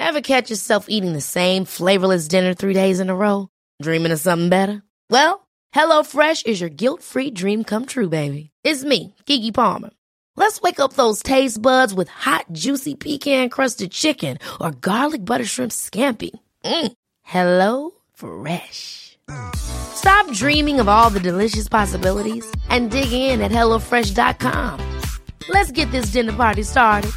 Ever catch yourself eating the same flavorless dinner 3 days in a row? Dreaming of something better? Well, HelloFresh is your guilt-free dream come true, baby. It's me, Keke Palmer. Let's wake up those taste buds with hot, juicy pecan-crusted chicken or garlic butter shrimp scampi. Hello Fresh. Stop dreaming of all the delicious possibilities and dig in at HelloFresh.com. Let's get this dinner party started.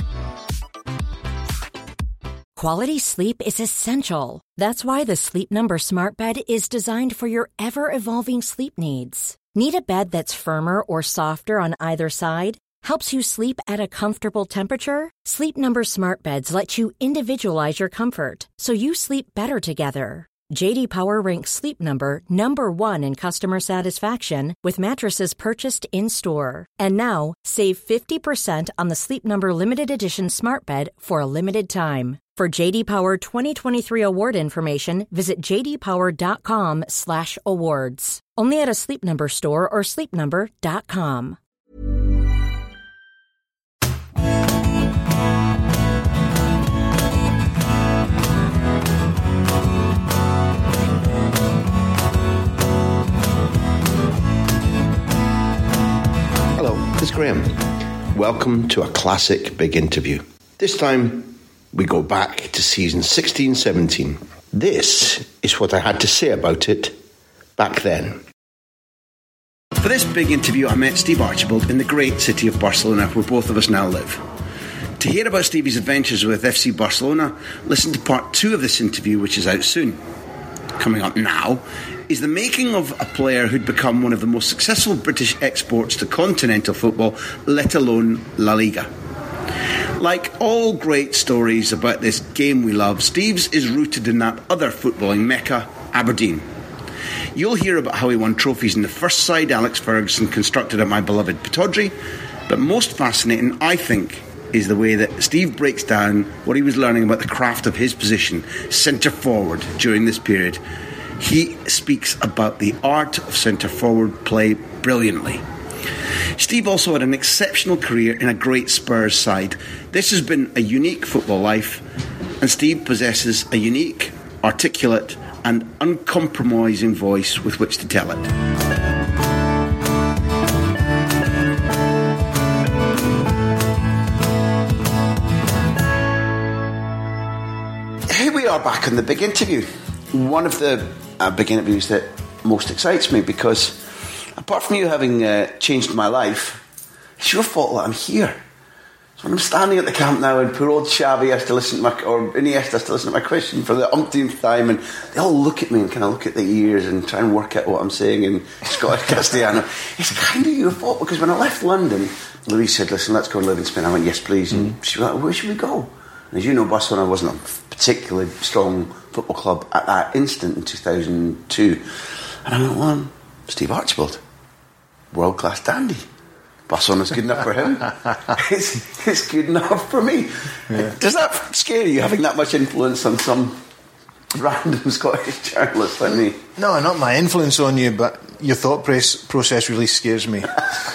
Quality sleep is essential. That's why the Sleep Number Smart Bed is designed for your ever-evolving sleep needs. Need a bed that's firmer or softer on either side? Helps you sleep at a comfortable temperature? Sleep Number Smart Beds let you individualize your comfort, so you sleep better together. J.D. Power ranks Sleep Number number 1 in customer satisfaction with mattresses purchased in-store. And now, save 50% on the Sleep Number Limited Edition Smart Bed for a limited time. For J.D. Power 2023 award information, visit jdpower.com/awards. Only at a Sleep Number store or sleepnumber.com. Hello, it's Graham. Welcome to a classic big interview. This time, we go back to season 16-17. This is what I had to say about it back then. For this big interview, I met Steve Archibald in the great city of Barcelona, where both of us now live. To hear about Stevie's adventures with FC Barcelona, listen to part 2 of this interview, which is out soon. Coming up now is the making of a player who'd become one of the most successful British exports to continental football, let alone La Liga. Like all great stories about this game we love, Steve's is rooted in that other footballing mecca, Aberdeen. You'll hear about how he won trophies in the first side Alex Ferguson constructed at my beloved Pittodrie, but most fascinating, I think, is the way that Steve breaks down what he was learning about the craft of his position, centre forward, during this period. He speaks about the art of centre forward play brilliantly. Steve also had an exceptional career in a great Spurs side. This has been a unique football life, and Steve possesses a unique, articulate and uncompromising voice with which to tell it. Here we are back on the big interview. One of the big interviews that most excites me, because apart from you having changed my life, it's your fault that I'm here. So when I'm standing at the camp now and poor old Xavi has to listen to or Iniesta has to listen to my question for the umpteenth time, and they all look at me and kind of look at the ears and try and work out what I'm saying in Scottish Castellano, it's kind of your fault, because when I left London, Louise said, listen, let's go and live in Spain. I went, yes please. And she was like, where should we go? And as you know, Barcelona wasn't a particularly strong football club at that instant in 2002. And I went, well, Steve Archibald, world-class dandy. Barcelona's good enough for him. It's good enough for me. Yeah. Does that scare you, having that much influence on some random Scottish journalist like me? No, not my influence on you, but your thought process really scares me.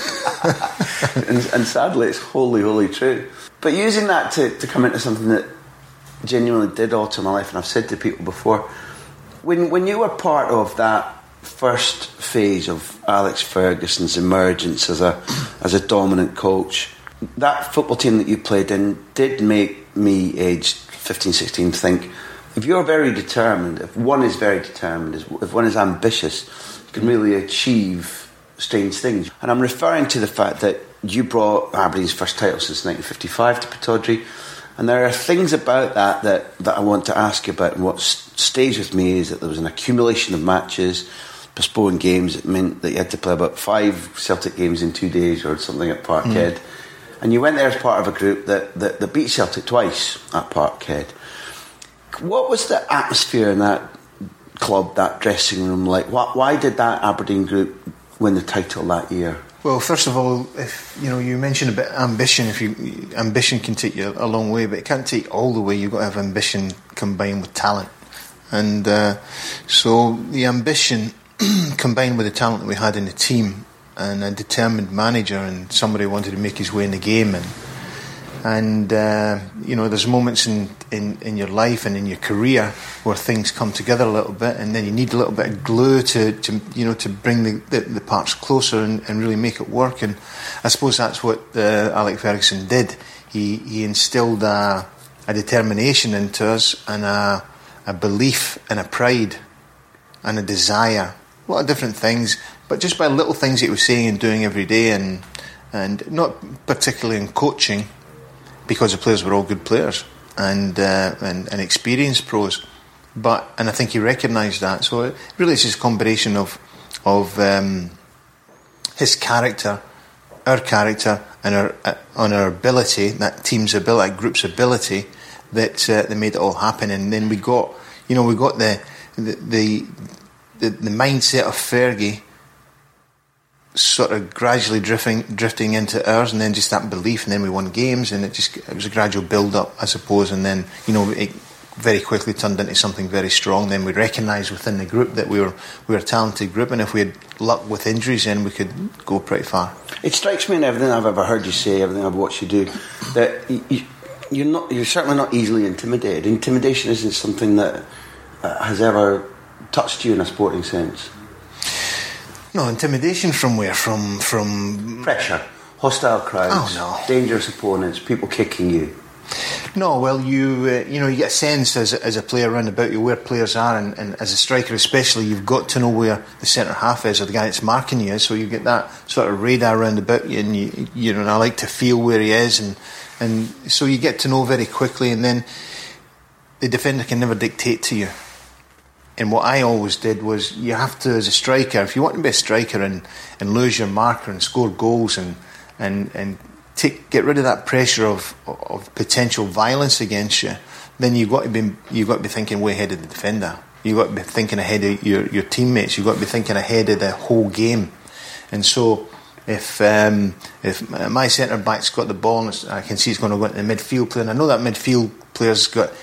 and sadly, it's wholly true. But using that to come into something that genuinely did alter my life, and I've said to people before, when you were part of that first phase of Alex Ferguson's emergence as a dominant coach, that football team that you played in did make me, aged 15, 16, think, if you're very determined, if one is very determined, if one is ambitious, you can really achieve strange things. And I'm referring to the fact that you brought Aberdeen's first title since 1955 to Pittodrie, and there are things about that I want to ask you about. And what stays with me is that there was an accumulation of matches, postponed games. It meant that you had to play about 5 Celtic games in 2 days or something at Parkhead. And you went there as part of a group that beat Celtic twice at Parkhead. What was the atmosphere in that club, that dressing room like? Why did that Aberdeen group win the title that year? Well, first of all, if you mentioned a bit ambition. Ambition can take you a long way, but it can't take all the way. You've got to have ambition combined with talent, and so the ambition combined with the talent that we had in the team, and a determined manager, and somebody who wanted to make his way in the game, and And there's moments in your life and in your career where things come together a little bit, and then you need a little bit of glue to bring the parts closer and really make it work. And I suppose that's what Alex Ferguson did. He instilled a determination into us, and a belief and a pride and a desire, a lot of different things, but just by little things that he was saying and doing every day, and not particularly in coaching, because the players were all good players and experienced pros, and I think he recognised that. So it really is just a combination of his character, our character, and our ability, that team's ability, that group's ability, that made it all happen. And then we got the mindset of Fergie sort of gradually drifting into ours, and then just that belief, and then we won games, and it was a gradual build up, I suppose, and then it very quickly turned into something very strong. Then we recognised within the group that we were a talented group, and if we had luck with injuries, then we could go pretty far. It strikes me in everything I've ever heard you say, everything I've watched you do, that you're certainly not easily intimidated. Intimidation isn't something that has ever touched you in a sporting sense. No, intimidation from where? From pressure, hostile crowds, dangerous opponents, people kicking you. No, well, you get a sense as a player around about you where players are, and as a striker especially, you've got to know where the centre half is, or the guy that's marking you is. So you get that sort of radar around about you, and I like to feel where he is, and so you get to know very quickly, and then the defender can never dictate to you. And what I always did was, you have to, as a striker, if you want to be a striker and lose your marker and score goals and get rid of that pressure of potential violence against you, then you've got to be thinking way ahead of the defender. You've got to be thinking ahead of your teammates. You've got to be thinking ahead of the whole game. And so if my centre back's got the ball and I can see he's going to go into the midfield player, and I know that midfield player's got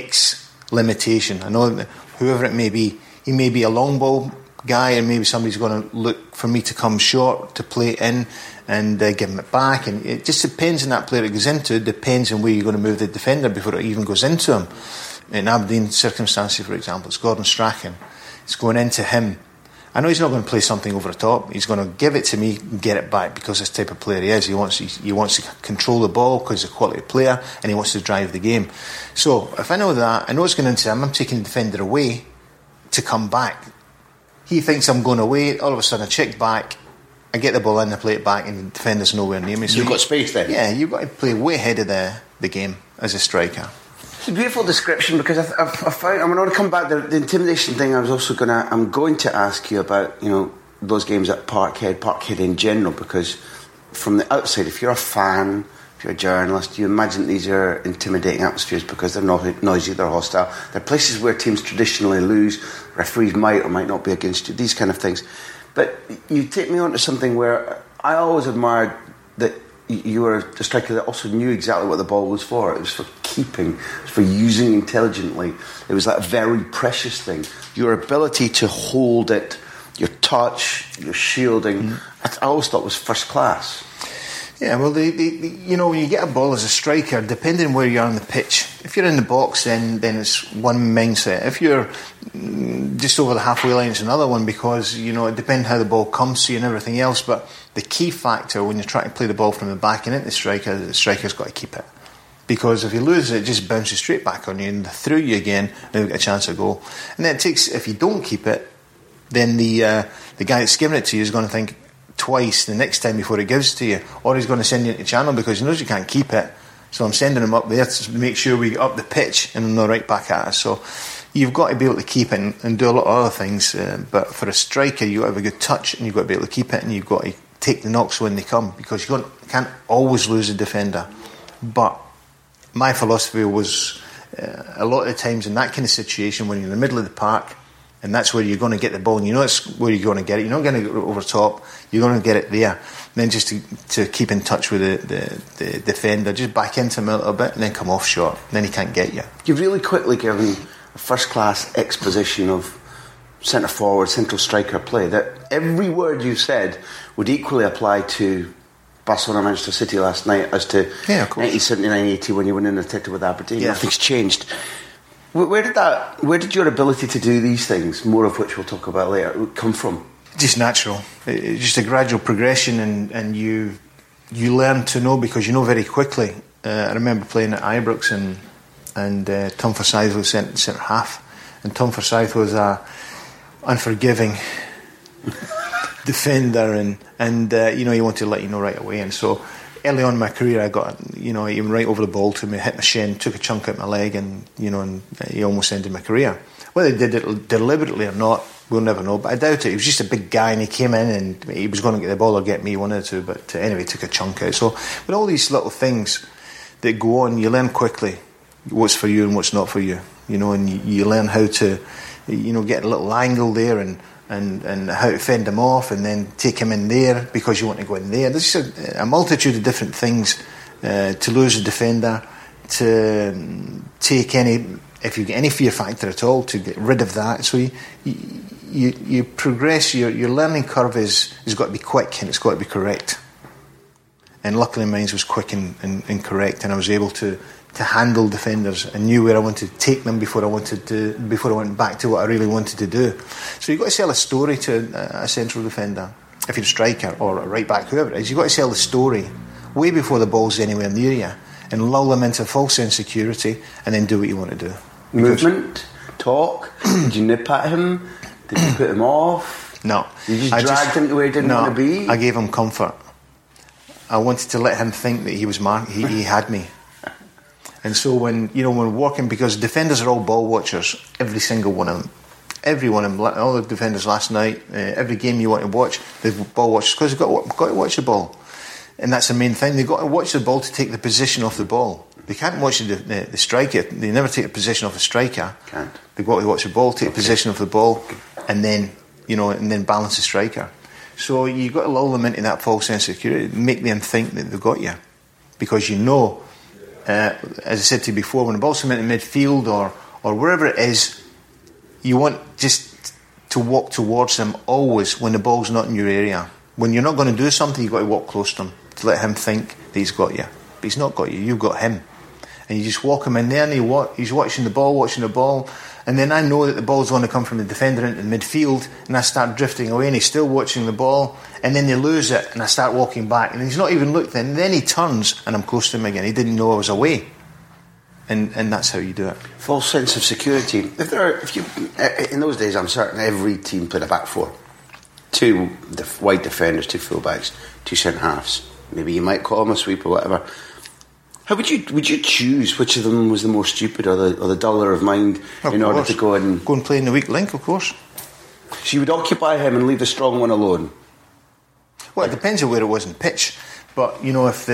X limitation. I know that whoever it may be, he may be a long ball guy, and maybe somebody's going to look for me to come short to play in and give him it back, and it just depends on that player it goes into. It depends on where you're going to move the defender before it even goes into him. In Aberdeen circumstances, for example, it's Gordon Strachan. It's going into him. I know he's not going to play something over the top. He's going to give it to me and get it back, because this type of player he is. He wants to control the ball because he's a quality player, and he wants to drive the game. So if I know that, I know it's going into him, I'm taking the defender away to come back. He thinks I'm going away, all of a sudden I check back, I get the ball in, I play it back, and the defender's nowhere near me. So you've got space then? Yeah, you've got to play way ahead of the game as a striker. It's a beautiful description, because I found, I'm going to come back to the intimidation thing. I'm going to ask you about, those games at Parkhead in general, because from the outside, if you're a fan, if you're a journalist, you imagine these are intimidating atmospheres because they're not noisy, they're hostile. They're places where teams traditionally lose, referees might or might not be against you, these kind of things. But you take me on to something where I always admired that you were a striker that also knew exactly what the ball was for. It was for keeping, it was for using intelligently. It was that very precious thing. Your ability to hold it, your touch, your shielding, I always thought was first class. Yeah, well, when you get a ball as a striker, depending where you are on the pitch, if you're in the box, then it's one mindset. If you're just over the halfway line, it's another one, because, it depends how the ball comes to you and everything else. But the key factor when you're trying to play the ball from the back and into the striker's got to keep it. Because if you lose it, it just bounces straight back on you and through you again, and you've got a chance of goal. And then if you don't keep it, then the guy that's giving it to you is going to think twice the next time before he gives it to you, or he's going to send you into channel because he knows you can't keep it. So I'm sending him up there to make sure we get up the pitch and they're right back at us. So you've got to be able to keep it and do a lot of other things. But for a striker, you've got to have a good touch, and you've got to be able to keep it, and you've got to take the knocks when they come, because you can't always lose a defender. But my philosophy was a lot of the times in that kind of situation, when you're in the middle of the park, and that's where you're going to get the ball, and it's where you're going to get it. You're not going to get it over top. You're going to get it there. And then just to keep in touch with the defender, just back into him a little bit, and then come off short. And then he can't get you. You've really quickly given a first-class exposition of centre-forward, central striker play, that every word you said would equally apply to Barcelona, Manchester City last night as to of course. 1979-80 when you went in the title with Aberdeen. Yeah. Nothing's changed. Where did your ability to do these things, more of which we'll talk about later, come from? Just natural. It's just a gradual progression, and you learn to know, because you know very quickly. I remember playing at Ibrox and Tom Forsyth was centre half, and Tom Forsyth was a unforgiving defender, and he wanted to let you know right away. And so early on in my career, I got he went right over the ball to me, hit my shin, took a chunk out my leg, and he almost ended my career. Whether he did it deliberately or not, we'll never know, but I doubt it. He was just a big guy, and he came in and he was going to get the ball or get me, one or two, but anyway, he took a chunk out. So with all these little things that go on, you learn quickly what's for you and what's not for you, and you learn how to get a little angle there and how to fend him off, and then take him in there because you want to go in there. There's just a multitude of different things to lose a defender, to take if you get any fear factor at all, to get rid of that. So you progress. Your learning curve has got to be quick, and it's got to be correct. And luckily mine was quick and correct, and I was able to handle defenders and knew where I wanted to take them before I went back to what I really wanted to do. So you've got to sell a story to a central defender. If you're a striker or a right back, whoever it is, you've got to sell the story way before the ball's anywhere near you, and lull them into false insecurity, and then do what you want to do. Movement, talk. Did you nip at him? Did you put him off? No. You just dragged him to where he didn't want to be? I gave him comfort. I wanted to let him think that he was he had me. And so when we're walking, because defenders are all ball watchers, every single one of them. Every one of them, all the defenders last night, every game you want to watch, they're ball watchers, because they've got to watch the ball. And that's the main thing. They've got to watch the ball to take the position off the ball. They can't watch the striker. They never take the position off the striker. Can't. They've got to watch the ball, take the position of the ball, and then balance the striker. So you've got to lull them into that false sense of security, make them think that they've got you, because as I said to you before, when the ball's coming into midfield or wherever it is, you want just to walk towards them always when the ball's not in your area. When you're not going to do something, you've got to walk close to him to let him think that he's got you. But he's not got you, you've got him. And you just walk him in there, and he's watching the ball, and then I know that the ball's going to come from the defender into the midfield, and I start drifting away, and he's still watching the ball, and then they lose it, and I start walking back, and he's not even looked, and then he turns, and I'm close to him again. He didn't know I was away. And that's how you do it. False sense of security. In those days, I'm certain every team played a back four. 2 wide defenders, 2 fullbacks, 2 centre halves. Maybe you might call them a sweep or whatever. How would you choose which of them was the more stupid or the duller of mind in order to go and play in the weak link? Of course. So you would occupy him and leave the strong one alone. Well, it depends on where it was in pitch, but if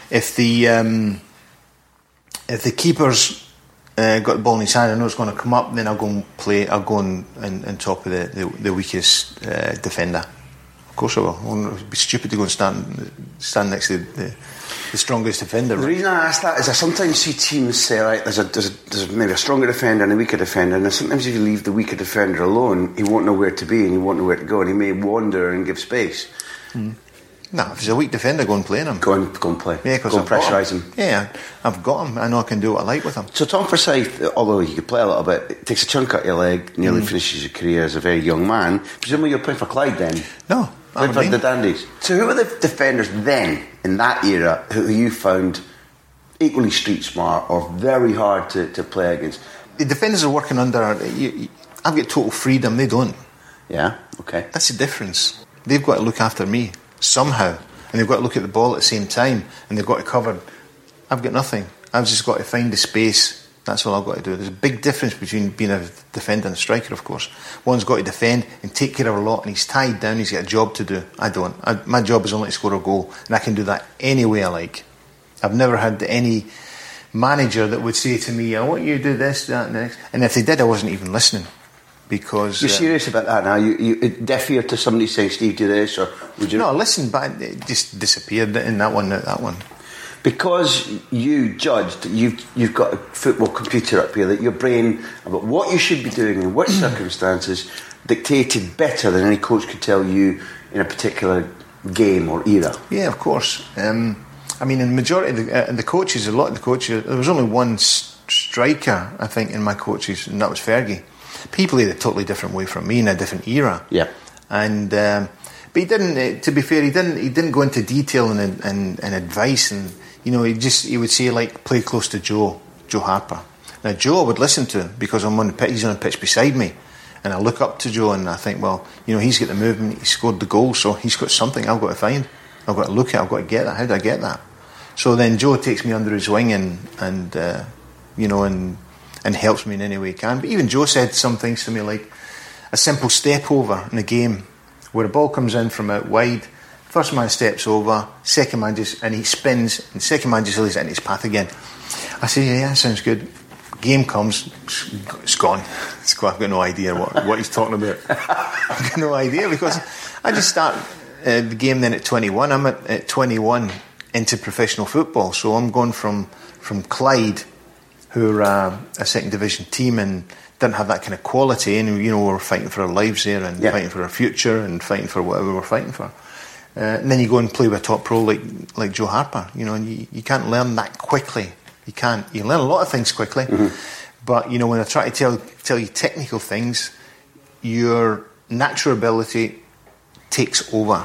the keeper's got the ball in his hand, I know it's going to come up, then I'll go and play. I'll go on top of the weakest defender. Of course I will. It would be stupid to go and stand next to the strongest defender. The reason I ask that is I sometimes see teams say, right, there's maybe a stronger defender and a weaker defender, and sometimes if you leave the weaker defender alone, he won't know where to be and he won't know where to go, and he may wander and give space. No, if he's a weak defender, go and play him. Go and play. Yeah, go and pressurise him. Yeah, I've got him. I know I can do what I like with him. So Tom Forsyth, although he could play a little bit, it takes a chunk out of your leg, nearly finishes your career as a very young man. Presumably you're playing for Clyde then? No, playing for the Dandies. So who were the defenders then, in that era, who you found equally street smart or very hard to play against? The defenders are working under... I've got total freedom, they don't. Yeah, okay. That's the difference. They've got to look after me somehow, and they've got to look at the ball at the same time, and they've got to cover. I've got nothing. I've just got to find the space. That's all I've got to do. There's a big difference between being a defender and a striker, of course. One's got to defend and take care of a lot, and he's tied down, he's got a job to do. I don't. My job is only to score a goal, and I can do that any way I like. I've never had any manager that would say to me, I want you to do this, that, and next. And if they did, I wasn't even listening. Because you're serious about that now? You deaf ear to somebody saying, Steve, do this, or would you? No, listen, but it just disappeared in that one. Because you judged, you've got a football computer up here that your brain about what you should be doing in which circumstances dictated better than any coach could tell you in a particular game or era? Yeah, of course. I mean, in the majority of the coaches, a lot of the coaches, there was only one striker, I think, in my coaches, and that was Fergie. He played a totally different way from me in a different era. Yeah. And but he didn't. To be fair, he didn't go into detail and advice, and you know, he would say, like, play close to Joe Harper. Now Joe I would listen to because I'm on the pitch. He's on the pitch beside me, and I look up to Joe and I think, well, you know, he's got the movement, he scored the goal, so he's got something I've got to find. I've got to look at. I've got to get that. How do I get that? So then Joe takes me under his wing and you know, and helps me in any way he can. But even Joe said some things to me, like a simple step over in a game where a ball comes in from out wide, first man steps over, second man and he spins, and second man just lays it into his path again. I say, yeah, sounds good. Game comes, it's gone. I've got no idea what he's talking about. I've got no idea, because I just start the game then at 21. I'm at 21 into professional football, so I'm going from Clyde, who are a second division team and didn't have that kind of quality, and you know, we were fighting for our lives there and fighting for our future and fighting for whatever we were fighting for. And then you go and play with a top pro like Joe Harper, you know, and you can't learn that quickly. You can't. You learn a lot of things quickly, but you know, when I try to tell you technical things, your natural ability takes over.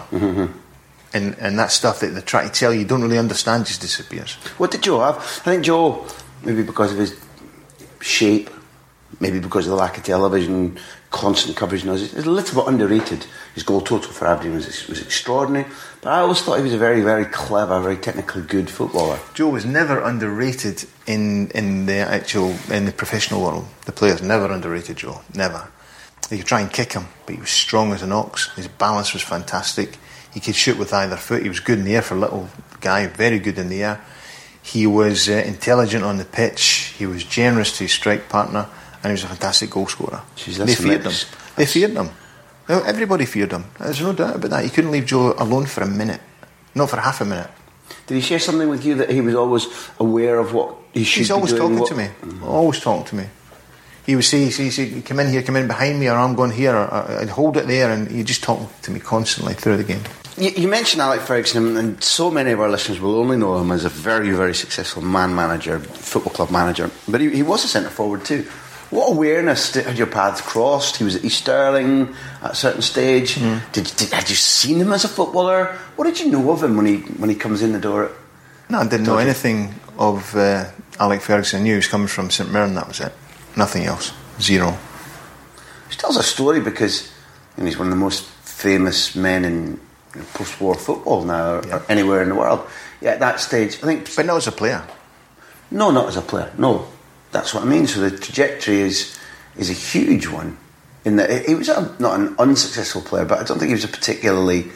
And that stuff that they try to tell you don't really understand just disappears. What did Joe have? I think Joe, maybe because of his shape, maybe because of the lack of television, constant coverage, is a little bit underrated. His goal total for Aberdeen was extraordinary, but I always thought he was a very, very clever, very technically good footballer. Joe was never underrated in the professional world. The players never underrated Joe, never. They could try and kick him, but he was strong as an ox. His balance was fantastic. He could shoot with either foot. He was good in the air for a little guy, very good in the air. He was intelligent on the pitch. He was generous to his strike partner, and he was a fantastic goal scorer. They feared him. They feared him. Everybody feared him. There's no doubt about that. You couldn't leave Joe alone for a minute, not for half a minute. Did he share something with you that he was always aware of what he should be doing? He's always talking to me. Always talking to me. He would say, come in here, come in behind me, or I'm going here, or I'd hold it there, and he'd just talk to me constantly through the game. You mentioned Alec Ferguson, and so many of our listeners will only know him as a very, very successful man manager, football club manager, but he was a centre forward too. What awareness had your paths crossed? He was at East Stirling at a certain stage. Had you seen him as a footballer? What did you know of him when he comes in the door? No, I didn't know anything of Alec Ferguson. I knew he was coming from St Mirren, that was it. Nothing else. Zero. Which tells a story, because he's one of the most famous men in post-war football now, or anywhere in the world. Yeah, at that stage, I think. But not as a player. No, not as a player. No, that's what I mean. So the trajectory is a huge one. In that he was not an unsuccessful player, but I don't think he was a particularly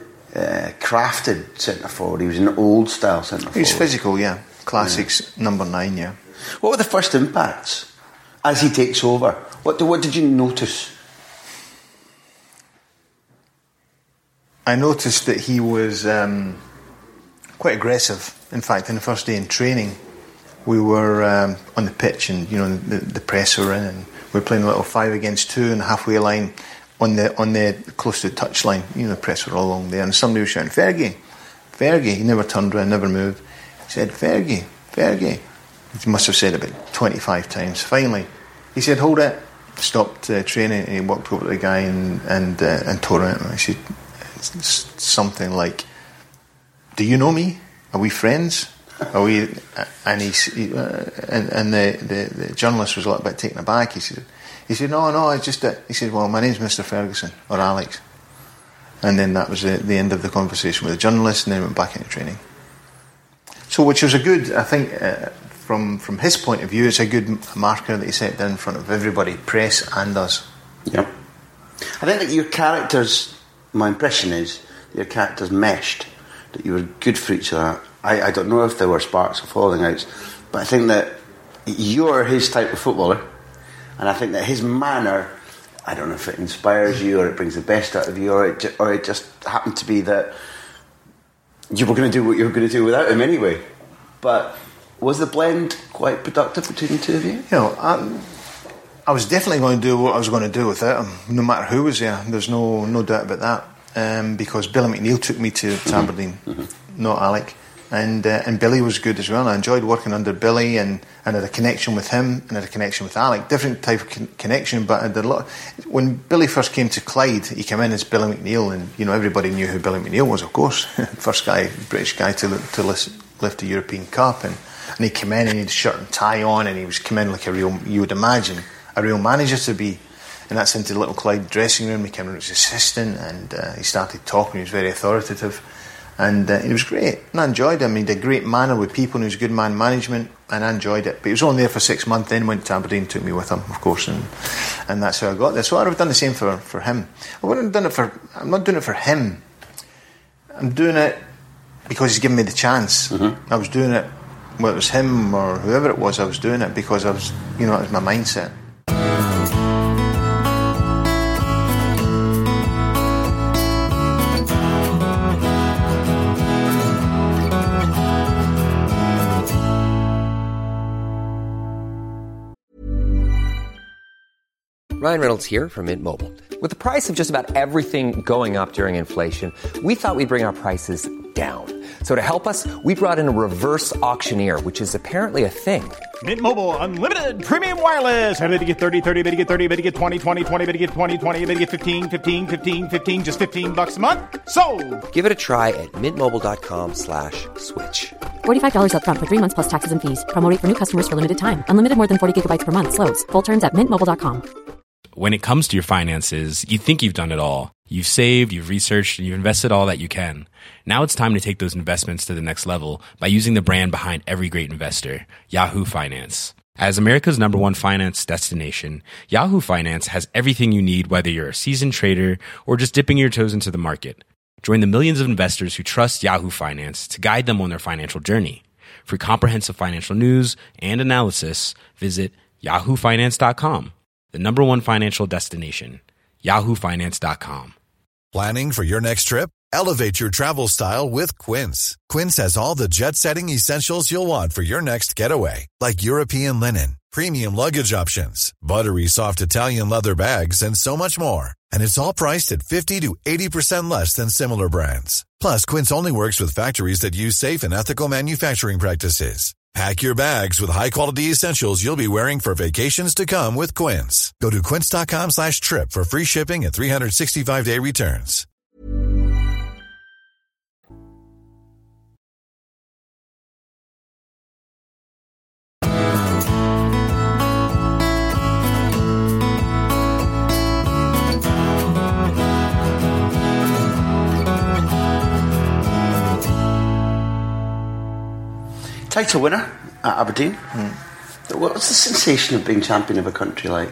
crafted centre forward. He was an old style centre forward. He was physical, yeah. Classics, number 9, yeah. What were the first impacts as he takes over? What did you notice? I noticed that he was quite aggressive. In fact, in the first day in training, we were on the pitch, and you know, the press were in, and we were playing a little 5 against 2 in the halfway line on the close to the touch line. You know, the press were all along there, and somebody was shouting, "Fergie, Fergie!" He never turned around, never moved. He said, "Fergie, Fergie." He must have said it about 25 times. Finally, he said, "Hold it." Stopped training, and he walked over to the guy and tore it. And I said something like, "Do you know me? Are we friends? Are we?" And the journalist was a little bit taken aback. He said, "No, it's just that." He said, "Well, my name's Mr. Ferguson, or Alex." And then that was the end of the conversation with the journalist, and then went back into training. So, which was a good, I think, from his point of view, it's a good marker that he set down in front of everybody, press and us. Yeah. I think that your characters, my impression is, that your characters meshed, that you were good for each other. I don't know if there were sparks or falling outs, but I think that you're his type of footballer, and I think that his manner, I don't know if it inspires you or it brings the best out of you, or it just happened to be that you were going to do what you were going to do without him anyway. But was the blend quite productive between the two of you? You know, I was definitely going to do what I was going to do without him, no matter who was there. There's no doubt about that. because Billy McNeil took me to Aberdeen, not Alec. And Billy was good as well. I enjoyed working under Billy and had a connection with him and had a connection with Alec. Different type of connection, but I did a lot. When Billy first came to Clyde, he came in as Billy McNeil, and everybody knew who Billy McNeil was, of course. First guy, British guy to lift the European Cup, and he came in and he had a shirt and tie on, and he was coming in like you would imagine a real manager to be. And that's into the little Clyde dressing room. He came in as assistant, and he started talking. He was very authoritative. And it was great, and I enjoyed him. He had a great manner with people, and he was good man management, and I enjoyed it. But he was only there for 6 months, then went to Aberdeen, took me with him, of course, and that's how I got there. So I would have done the same for him. I'm not doing it for him. I'm doing it because he's given me the chance. I was doing it, whether it was him or whoever it was, I was doing it because I was, it was my mindset. Ryan Reynolds here from Mint Mobile. With the price of just about everything going up during inflation, we thought we'd bring our prices down. So to help us, we brought in a reverse auctioneer, which is apparently a thing. Mint Mobile Unlimited Premium Wireless. How to get 30, 30, how to get 30, how to get 20, 20, 20, how to get 20, 20, how to get 15, 15, 15, 15, just $15 a month? Sold! Give it a try at mintmobile.com/switch. $45 up front for 3 months plus taxes and fees. Promo rate for new customers for limited time. Unlimited more than 40 gigabytes per month. Slows full terms at mintmobile.com. When it comes to your finances, you think you've done it all. You've saved, you've researched, and you've invested all that you can. Now it's time to take those investments to the next level by using the brand behind every great investor, Yahoo Finance. As America's #1 finance destination, Yahoo Finance has everything you need, whether you're a seasoned trader or just dipping your toes into the market. Join the millions of investors who trust Yahoo Finance to guide them on their financial journey. For comprehensive financial news and analysis, visit yahoofinance.com. The #1 financial destination, yahoofinance.com. Planning for your next trip? Elevate your travel style with Quince. Quince has all the jet-setting essentials you'll want for your next getaway, like European linen, premium luggage options, buttery soft Italian leather bags, and so much more. And it's all priced at 50 to 80% less than similar brands. Plus, Quince only works with factories that use safe and ethical manufacturing practices. Pack your bags with high-quality essentials you'll be wearing for vacations to come with Quince. Go to quince.com/trip for free shipping and 365-day returns. Title winner at Aberdeen. What's the sensation of being champion of a country like?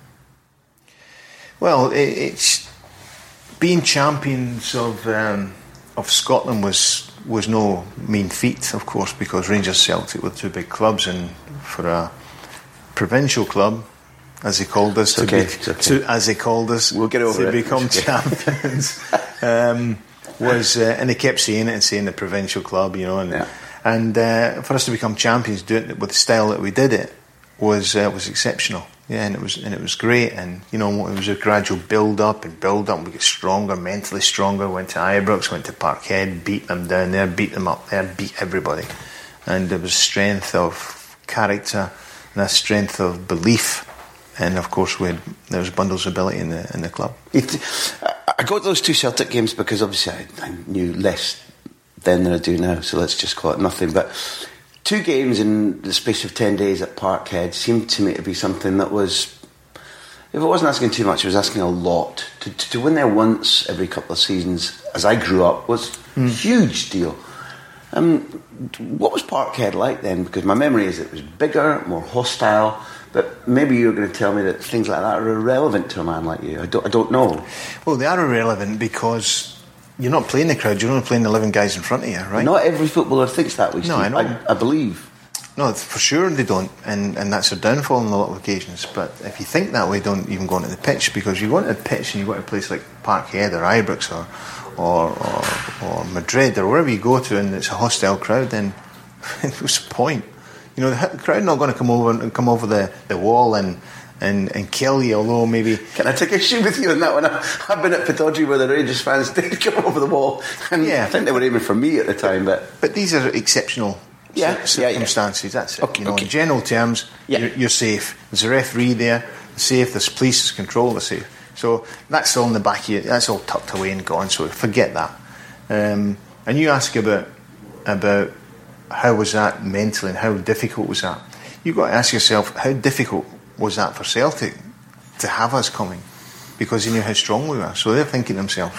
Well, it's being champions of Scotland was no mean feat, of course, because Rangers Celtic were two big clubs, and for a provincial club, as they called us, we'll get over to become champions, and they kept saying it and saying the provincial club, And for us to become champions, doing it with the style that we did it, was exceptional. Yeah, and it was great. And it was a gradual build up. We get stronger, mentally stronger. Went to Ibrox, went to Parkhead, beat them down there, beat them up there, beat everybody. And there was strength of character and a strength of belief. And of course, there was bundles of ability in the club. I got those two Celtic games because obviously I knew less then than I do now, so let's just call it nothing. But 2 games in the space of 10 days at Parkhead seemed to me to be something that was, if it wasn't asking too much, it was asking a lot. To win there once every couple of seasons, as I grew up, was a huge deal. What was Parkhead like then? Because my memory is it was bigger, more hostile, but maybe you're going to tell me that things like that are irrelevant to a man like you. I don't know. Well, they are irrelevant because you're not playing the crowd, you're only playing the 11 guys in front of you, right? Not every footballer thinks that way, Steve. No, I know. I believe. No, for sure they don't, and that's their downfall on a lot of occasions. But if you think that way, don't even go onto the pitch, because you go onto the pitch and you go to a place like Parkhead or Ibrox or Madrid or wherever you go to, and it's a hostile crowd, then what's the point? The crowd not going to come over the wall and and kill you, although maybe... Can I take issue with you on that one? I've been at Pittodrie where the Rangers fans did come over the wall, and I think they were aiming for me at the time, but these are exceptional circumstances. That's it. Okay, in general terms, you're safe. There's a referee there, safe. There's police control the safe. So that's all in the back of you. That's all tucked away and gone. So forget that. And you ask about how was that mentally and how difficult was that? You've got to ask yourself, how difficult was that for Celtic to have us coming? Because they knew how strong we were. So they're thinking to themselves,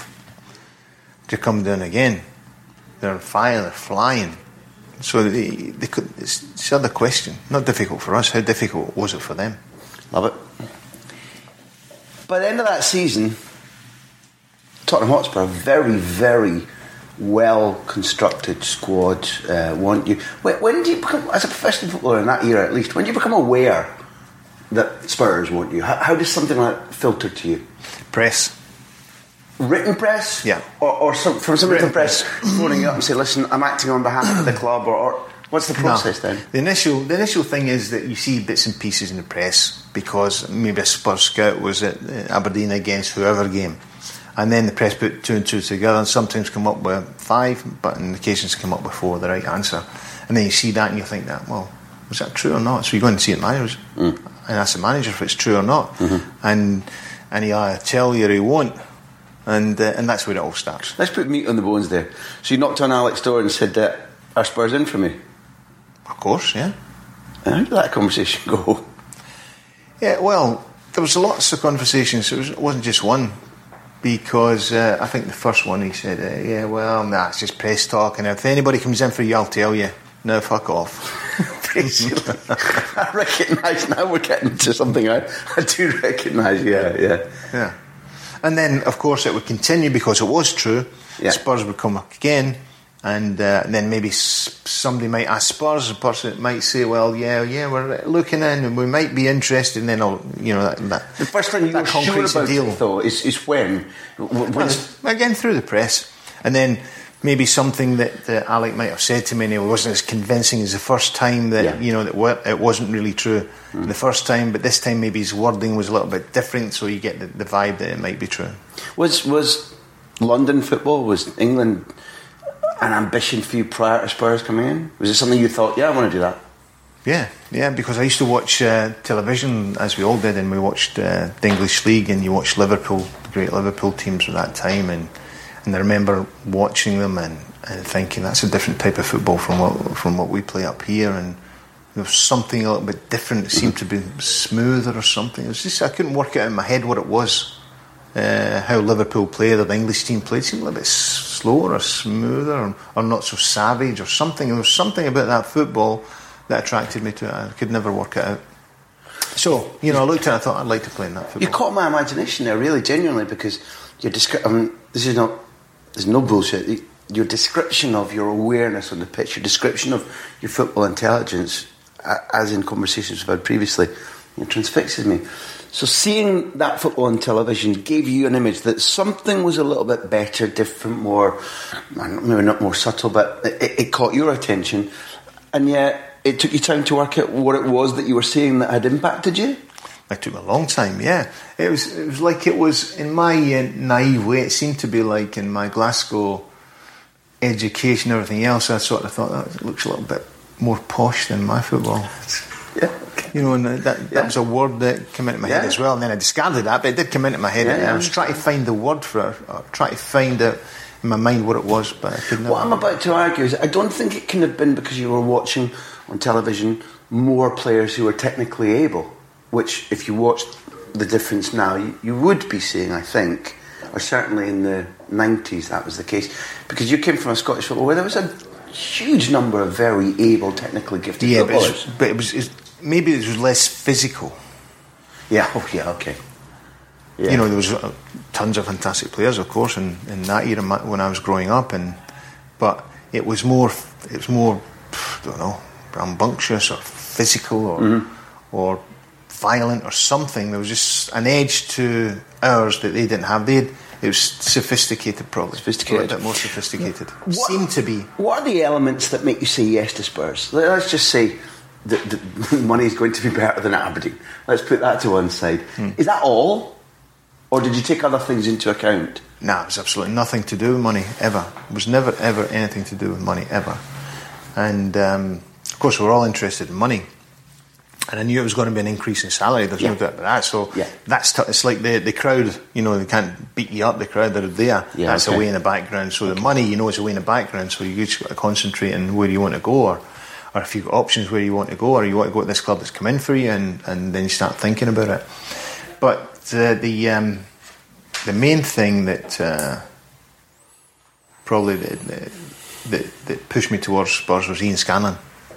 to come down again. They're on fire, they're flying. So they could. It's the other question. Not difficult for us. How difficult was it for them? Love it. By the end of that season, Tottenham Hotspur, very, very well-constructed squad, want you. When do you become, as a professional footballer in that era at least, when do you become aware that Spurs want you? How does something like that filter to you? Press. Written press? Yeah. Or from somebody in the press phoning you up and say, listen, I'm acting on behalf of the club, or what's the process then? The initial thing is that you see bits and pieces in the press because maybe a Spurs scout was at Aberdeen against whoever game. And then the press put 2 and 2 together and sometimes come up with 5, but in occasions come up with 4, the right answer. And then you see that and you think that, well, was that true or not? So you go and see the managers and ask the manager if it's true or not. And he'll either tell you or he won't. And that's where it all starts. Let's put meat on the bones there. So you knocked on Alex door and said that, are Spurs in for me? Of course, yeah. And how did that conversation go? Yeah, well, there was lots of conversations. It wasn't just one. Because I think the first one he said, it's just press talk, and if anybody comes in for you, I'll tell you. No, fuck off. Basically, I recognise now we're getting to something I do recognise, yeah. And then, of course, it would continue because it was true. Yeah. Spurs would come up again, and then maybe somebody might ask Spurs, a person might say, well, we're looking in and we might be interested, and then that the first thing you were sure about deal. It, though, is when? Again, through the press. And then maybe something that Alec might have said to me, and it wasn't as convincing as the first time that it wasn't really true the first time, but this time maybe his wording was a little bit different, so you get the vibe that it might be true. Was London football, was England an ambition for you prior to Spurs coming in? Was it something you thought, I want to do that? Yeah, because I used to watch television, as we all did, and we watched the English League, and you watched Liverpool, the great Liverpool teams at that time, and I remember watching them and thinking that's a different type of football from what we play up here, and there was something a little bit different. It seemed to be smoother or something. It was just I couldn't work it out in my head what it was. How Liverpool played or the English team played seemed a little bit slower or smoother or not so savage or something. There was something about that football that attracted me to it. I could never work it out. So, I looked at it, I thought I'd like to play in that football. You caught my imagination there, really, genuinely, because your there's no bullshit. Your description of your awareness on the pitch, your description of your football intelligence, as in conversations we've had previously, transfixes me. So seeing that football on television gave you an image that something was a little bit better, different, more, maybe not more subtle, but it caught your attention, and yet it took you time to work out what it was that you were seeing that had impacted you? It took a long time, yeah. It was like it was, in my naive way, it seemed to be like in my Glasgow education and everything else, I sort of thought that looks a little bit more posh than my football. Yeah. And that was a word that came into my head as well, and then I discarded that, but it did come into my head, and I was trying to find the word for it, or trying to find out in my mind what it was, but I couldn't. What I'm about to argue is I don't think it can have been because you were watching on television more players who were technically able, which if you watched the difference now, you would be seeing, I think, or certainly in the 90s that was the case, because you came from a Scottish football where there was a huge number of very able, technically gifted footballers. But it was maybe it was less physical. Yeah, okay. Yeah. There was tons of fantastic players, of course, in that era when I was growing up, but it was more, I don't know, rambunctious or physical or violent or something. There was just an edge to ours that they didn't have. It was sophisticated, probably. A bit more sophisticated. Seemed to be. What are the elements that make you say yes to Spurs? Let's just say the money is going to be better than at Aberdeen. Let's put that to one side. Is that all? Or did you take other things into account? No, it was absolutely nothing to do with money, ever. It was never, ever anything to do with money, ever. And, of course, we're all interested in money. And I knew it was going to be an increase in salary, there's no doubt about that. So it's like the crowd, they can't beat you up, the crowd that are there. Yeah, that's away in the background. So the money, is away in the background, so you just got to concentrate on where you want to go, or if you've got options where you want to go, or you want to go to this club that's come in for you, and then you start thinking about it. But the main thing that probably that pushed me towards Spurs was Ian Scanlon.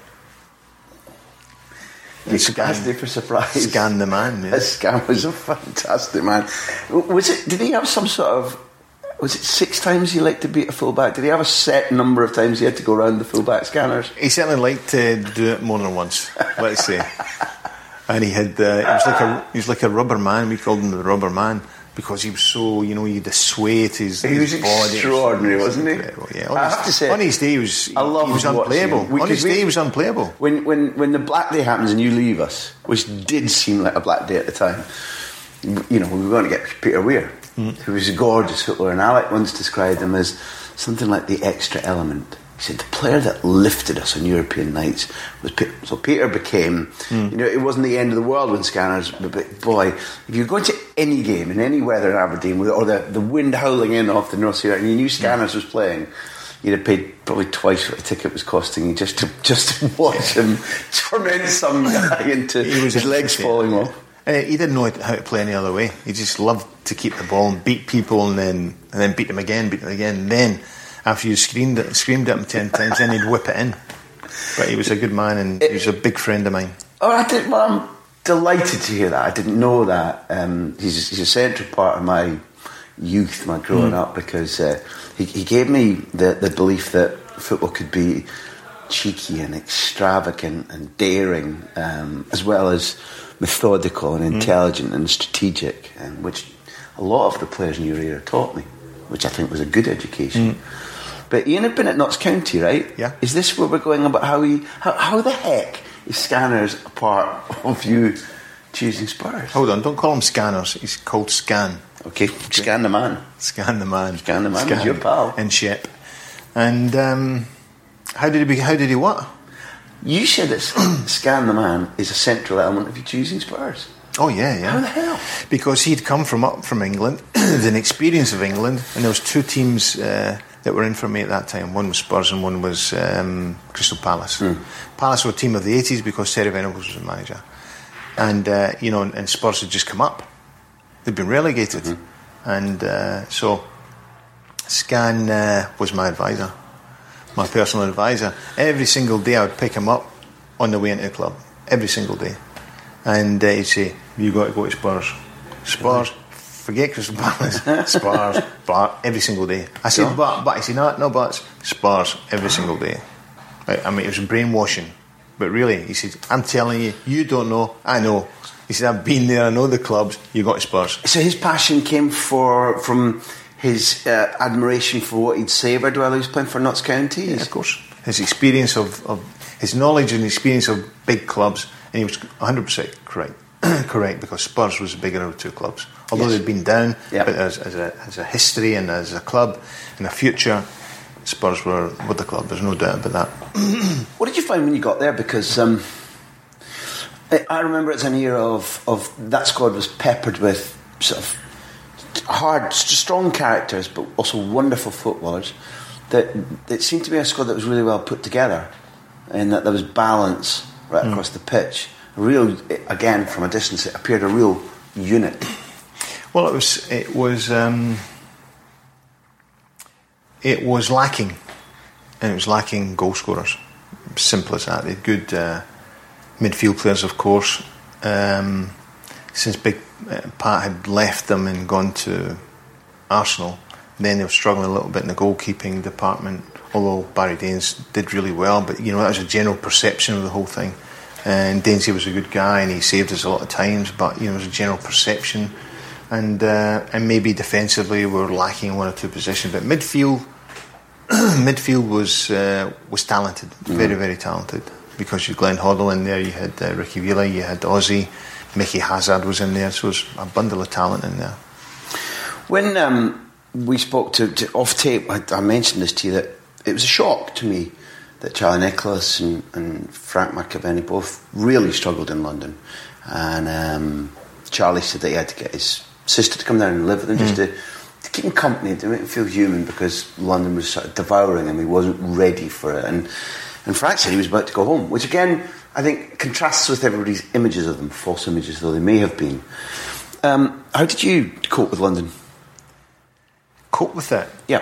It's fantastic for surprise. Scan the man. Yeah. Scan was a fantastic man. Did he have some sort of? Was it 6 times he liked to beat a fullback? Did he have a set number of times he had to go around the fullback scanners? He certainly liked to do it more than once. Let's say. And he had. He was like a rubber man. We called him the rubber man. Because he was so, he had the sway to his body. He was extraordinary, wasn't he? Yeah, I have to say, on his day, he was unplayable. On his day, he was unplayable. When the black day happens and you leave us, which did seem like a black day at the time, we were going to get Peter Weir, who was a gorgeous footballer, and Alec once described him as something like the extra element. He said the player that lifted us on European nights was Peter. So Peter became, it wasn't the end of the world when Scanners, but boy, if you're going to any game in any weather in Aberdeen, or the wind howling in off the North Sea, and you knew Scanners was playing, you'd have paid probably twice what a ticket was costing you just to watch him torment some guy into his legs falling off. He didn't know how to play any other way. He just loved to keep the ball and beat people, and then beat them again, and then after you screamed at him 10 times, then he'd whip it in. But he was a good man, and he was a big friend of mine. I'm delighted to hear that. I didn't know that. He's a central part of my youth, my growing up, because he gave me the belief that football could be cheeky and extravagant and daring, as well as methodical and intelligent and strategic, which a lot of the players in your era taught me, which I think was a good education. But Ian had been at Notts County, right? Yeah. Is this where we're going about how the heck is Scanners a part of you choosing Spurs? Hold on, don't call him Scanners. He's called Scan. Okay, Scan the man. Scan the man. Scan the man. He's your pal. And Shep. And how did he what? You said that Scan the man is a central element of you choosing Spurs. Oh yeah. How the hell? Because he'd come from England, an experience of England, and there was 2 teams that were in for me at that time. One was Spurs and one was Crystal Palace. Palace were a team of the 80s because Terry Venables was the manager, and and Spurs had just come up. They'd been relegated, and so Scan was my advisor, my personal advisor. Every single day I would pick him up on the way into the club. Every single day. And he'd say, "You got to go to Spurs. Spurs, forget Crystal Palace. Spurs, but every single day." I said, but he said, no buts. Spurs every single day. I mean, it was brainwashing, but really, he said, "I'm telling you, you don't know. I know." He said, "I've been there. I know the clubs. You got to Spurs." So his passion came from his admiration for what he'd savoured while he was playing for Notts County. Yeah, of course, his experience of his knowledge and experience of big clubs. And he was 100% correct because Spurs was the bigger of the 2 clubs. Although they'd been down, but as a history and as a club and a future, Spurs were the club. There's no doubt about that. What did you find when you got there? Because I remember it's an era of that squad was peppered with sort of hard, strong characters, but also wonderful footballers. That it seemed to be a squad that was really well put together, and that there was balance right across the pitch. Again, from a distance, it appeared a real unit. Well, it was lacking, and it was lacking goal scorers. Simple as that. They had good midfield players, of course. Since Big Pat had left them and gone to Arsenal, then they were struggling a little bit in the goalkeeping department. Although Barry Daines did really well, but that was a general perception of the whole thing. And Dainsy was a good guy, and he saved us a lot of times. But it was a general perception, and maybe defensively we were lacking 1 or 2 positions. But midfield was talented, very very talented, because you had Glenn Hoddle in there, you had Ricky Villa, you had Ozzy, Mickey Hazard was in there, so it was a bundle of talent in there. When we spoke to off tape, I mentioned this to you, that it was a shock to me that Charlie Nicholas and Frank McAvenny both really struggled in London, and Charlie said that he had to get his sister to come down and live with him just to keep him company, to make him feel human, because London was sort of devouring him. He wasn't ready for it, and Frank said he was about to go home, which again I think contrasts with everybody's images of them, false images though they may have been. How did you cope with London? Cope with it? Yeah.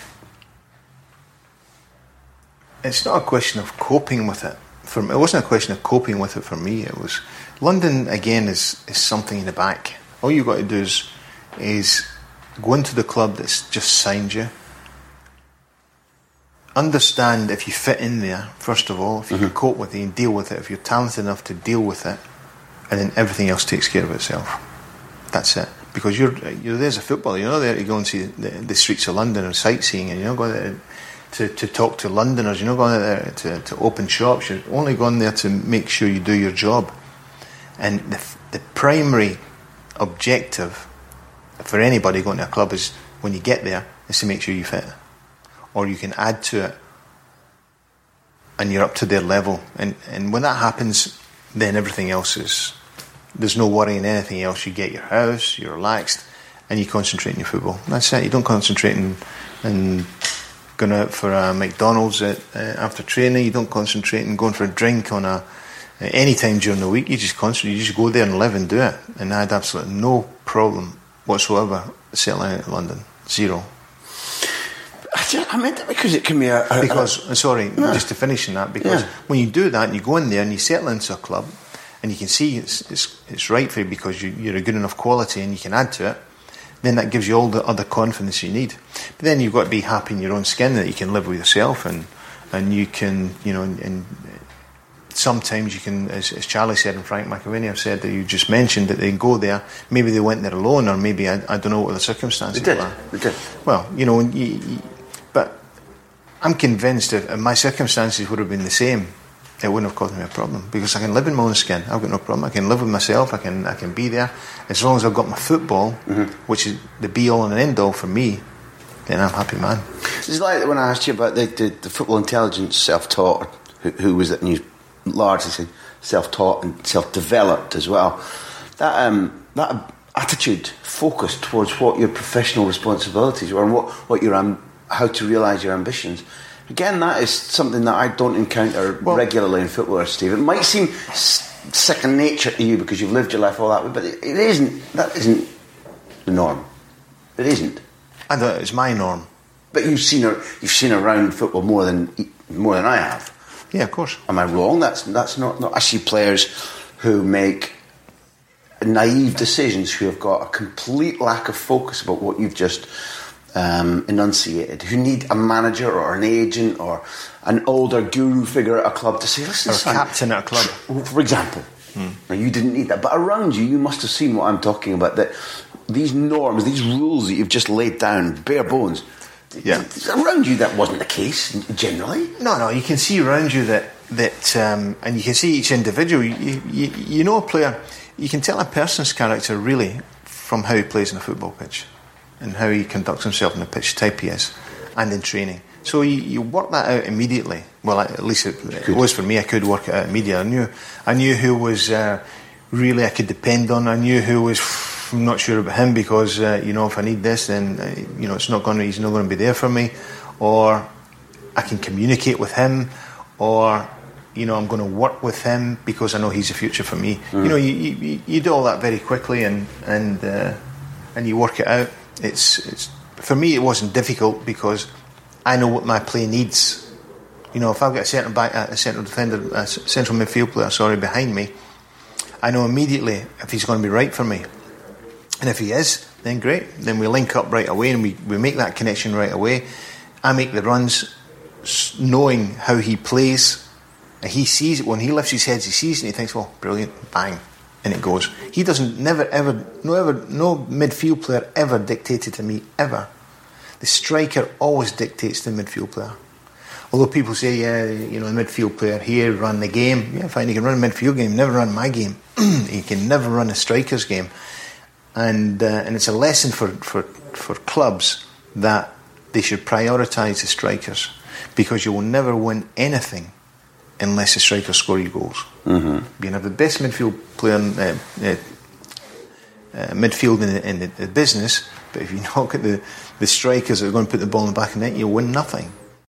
It's not a question of coping with it. It wasn't a question of coping with it for me. It was London again is something in the back. All you've got to do is go into the club that's just signed you. Understand if you fit in there, first of all, if you can cope with it and deal with it, if you're talented enough to deal with it, and then everything else takes care of itself. That's it. Because you're there as a footballer, you're not there to go and see the streets of London or sightseeing, and you're not going there to talk to Londoners, you're not going there to open shops, you're only going there to make sure you do your job. And the primary objective for anybody going to a club is, when you get there, is to make sure you fit, or you can add to it and you're up to their level, and when that happens, then everything else is, there's no worrying anything else. You get your house, you're relaxed, and you concentrate on your football. That's it. You don't concentrate on going out for a McDonald's after training. You don't concentrate on going for a drink on any time during the week. You just concentrate. You just go there and live and do it. And I had absolutely no problem whatsoever settling out in London. Zero. I meant that because it can be just to finish on that, because when you do that and you go in there and you settle into a club and you can see it's right for you because you're a good enough quality and you can add to it, then that gives you all the other confidence you need. But then you've got to be happy in your own skin that you can live with yourself, and you can, and sometimes you can, as Charlie said and Frank McAvenny have said, that you just mentioned, that they go there, maybe they went there alone, or maybe I don't know what the circumstances were. They did. Well, but I'm convinced if my circumstances would have been the same, it wouldn't have caused me a problem, because I can live in my own skin. I've got no problem. I can live with myself. I can be there as long as I've got my football, which is the be all and end all for me. Then I'm a happy man. It's like when I asked you about the football intelligence self-taught, who was it? And you largely said self-taught and self-developed as well. That attitude, focus towards what your professional responsibilities were and what your how to realise your ambitions. Again, that is something that I don't encounter regularly in football, Steve. It might seem second nature to you because you've lived your life all that way, but it isn't. That isn't the norm. It isn't. I thought it's my norm. But you've seen around football more than I have. Yeah, of course. Am I wrong? That's not. I see players who make naive decisions, who have got a complete lack of focus about what you've just enunciated, who need a manager or an agent or an older guru figure at a club to say, listen, or a captain at a club, for example. Now, you didn't need that, but around you must have seen what I'm talking about, that these norms, these rules that you've just laid down, bare bones, around you that wasn't the case generally. No, you can see around you that and you can see each individual. You know a player, you can tell a person's character really from how he plays on a football pitch and how he conducts himself on the pitch, type he is, and in training. So you work that out immediately. Well, at least it was for me. I could work it out immediately. I knew who was really I could depend on. I knew who was I'm not sure about him because if I need this, then he's not going to be there for me, or I can communicate with him, or I'm going to work with him because I know he's the future for me. You do all that very quickly and you work it out. It's for me it wasn't difficult because I know what my play needs. If I've got a centre back, a central defender, a central midfield player, behind me, I know immediately if he's going to be right for me. And if he is, then great. Then we link up right away and we make that connection right away. I make the runs knowing how he plays. And he sees it. When he lifts his head, he sees it and he thinks, well, brilliant, bang. And it goes. He doesn't, no midfield player ever dictated to me, ever. The striker always dictates to the midfield player. although people say, yeah, you know, the midfield player here run the game. Yeah, fine, he can run a midfield game, never run my game. He can never run a striker's game. And it's a lesson for clubs that they should prioritise the strikers, because you will never win anything unless the strikers score you goals. Mm-hmm. You can have the best midfield player midfield in the business, but if you knock at the strikers that are going to put the ball in the back of the net, you'll win nothing.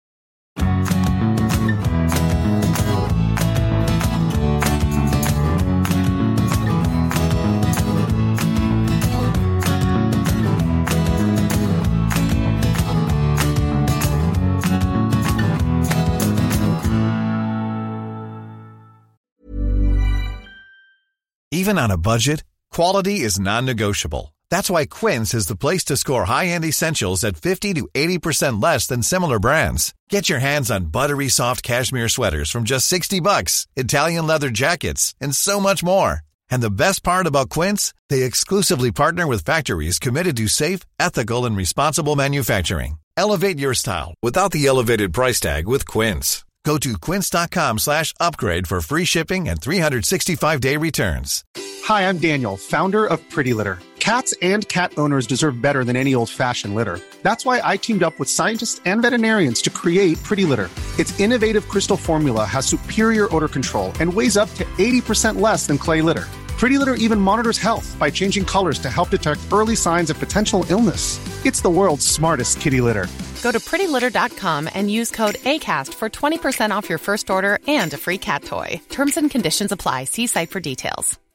Even on a budget, quality is non-negotiable. That's why Quince is the place to score high-end essentials at 50 to 80% less than similar brands. Get your hands on buttery soft cashmere sweaters from just $60, Italian leather jackets, and so much more. And the best part about Quince, they exclusively partner with factories committed to safe, ethical, and responsible manufacturing. Elevate your style without the elevated price tag with Quince. Go to quince.com/upgrade for free shipping and 365-day returns. Hi, I'm Daniel, founder of Pretty Litter. Cats and cat owners deserve better than any old-fashioned litter. That's why I teamed up with scientists and veterinarians to create Pretty Litter. Its innovative crystal formula has superior odor control and weighs up to 80% less than clay litter. Pretty Litter even monitors health by changing colors to help detect early signs of potential illness. It's the world's smartest kitty litter. Go to prettylitter.com and use code ACAST for 20% off your first order and a free cat toy. Terms and conditions apply. See site for details.